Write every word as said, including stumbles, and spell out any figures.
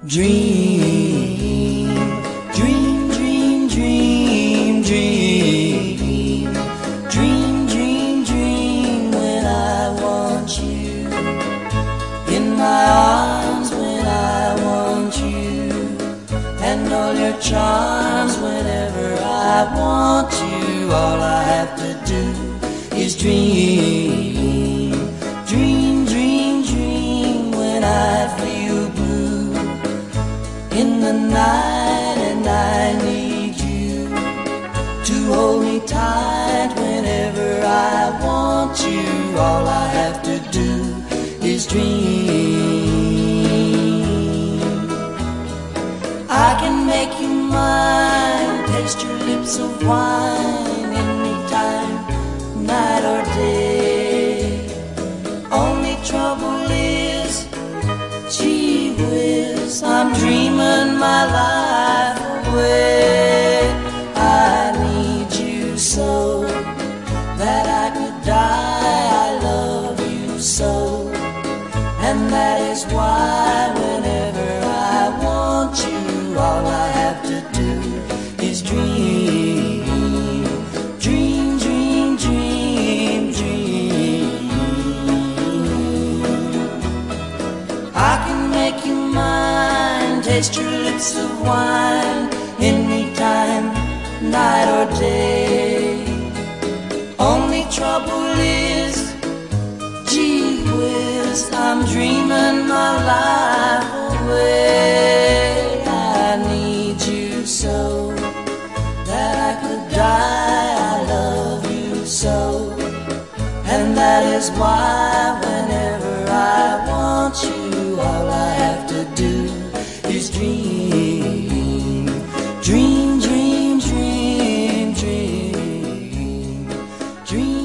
Dream, dream, dream, dream, dream, dream, dream, dream when I want you in my arms, when I want you, and all your charms whenever I want you. All I have to do is dream, dream, dream, dream when I feel blue in the night and I need you to hold me tight whenever I want you. All I have to do is dream. I can make you mine, taste your lips of wine anytime, night or day. Only trouble is, gee whiz, I'm dreaming my life away. I need you so that I could die. I love you so, and that is why whenever I want you, all I have to do is dream, dream, dream, dream, dream. I can make you mine, taste your lips of wine anytime, night or day. Only trouble is, gee whiz, I'm dreaming my life away. I need you so that I could die. I love you so, and that is why whenever I want you, all I have to do is dream, dream, dream, dream, dream, dream.